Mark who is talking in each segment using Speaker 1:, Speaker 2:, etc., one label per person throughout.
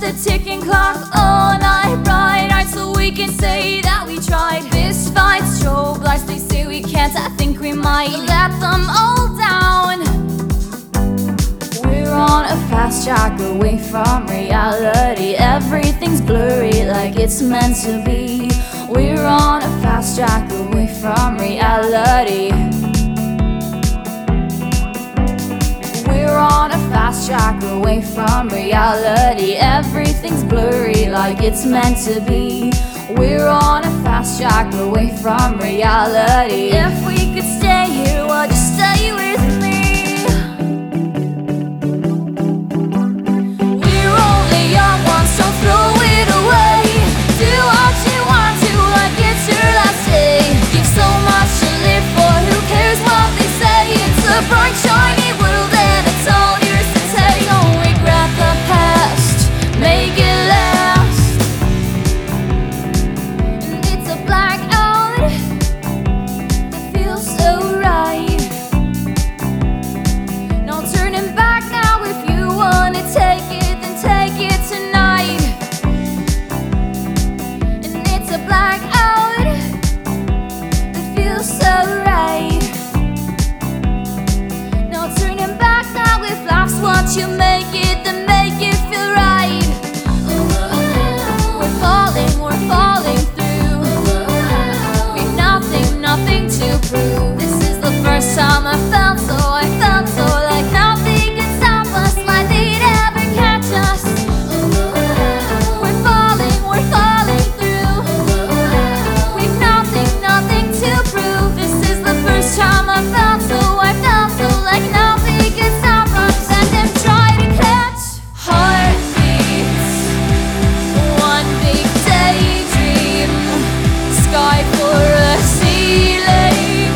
Speaker 1: the ticking clock all night bright, so we can say that we tried. This fight, strobe lights, they say we can't, I think we might let them all down. We're on a fast track away from reality. Everything's blurry like it's meant to be. We're on a fast track away from reality. We're on a fast track away from reality. Everything's blurry like it's meant to be. We're on a fast track away from reality. If we could stay here, would you stay with me? We're only young ones, don't throw it away. Do what you want to, like it's your last day. You've so much to live for, who cares what they say? It's a bright, shiny world and it's all yours to take. Don't regret the past, make it last. And it's a blackout that feels so right. No turning back now. If you wanna take it, then take it tonight. And it's a blackout that feels so right. No turning back now. If life's what you make it, then make it feel right. We're falling through. We've nothing to prove. This is the first time I felt so like nothing could stop us, like they'd ever catch us. We're falling through. We've nothing to prove. This is the first time I felt so like nothing could stop us. And then try to catch heartbeats. One big daydream, sky for a ceiling.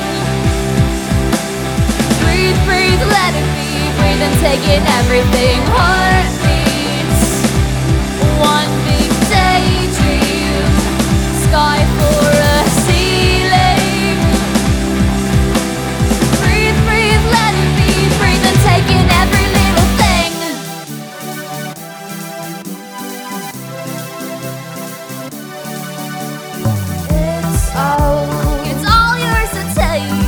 Speaker 1: Breathe, let it be. Breathe and take in everything. Heartbeats. One big daydream, sky for a ceiling. Breathe, let it be. Breathe and take in every little thing. It's all yours to take.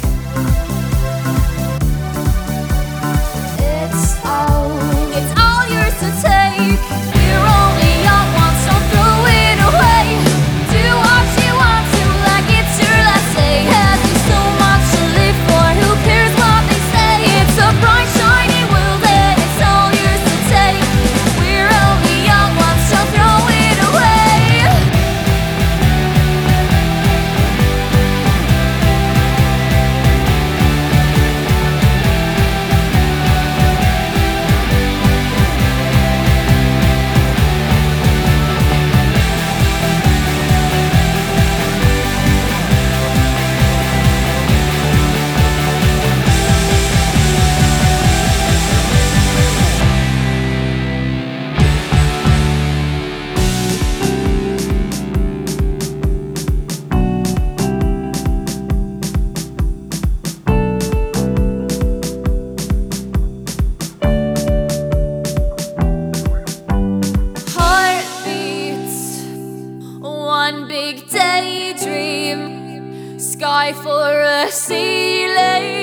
Speaker 1: It's all yours to take. We're only young ones, don't throw it away. Do what you want to, like it's your last day. Have you so much to live for, who cares what they say? It's a bright, shiny world and it's all yours to take. We're only young ones, don't throw it away. Heartbeats, one big daydream, sky for a ceiling.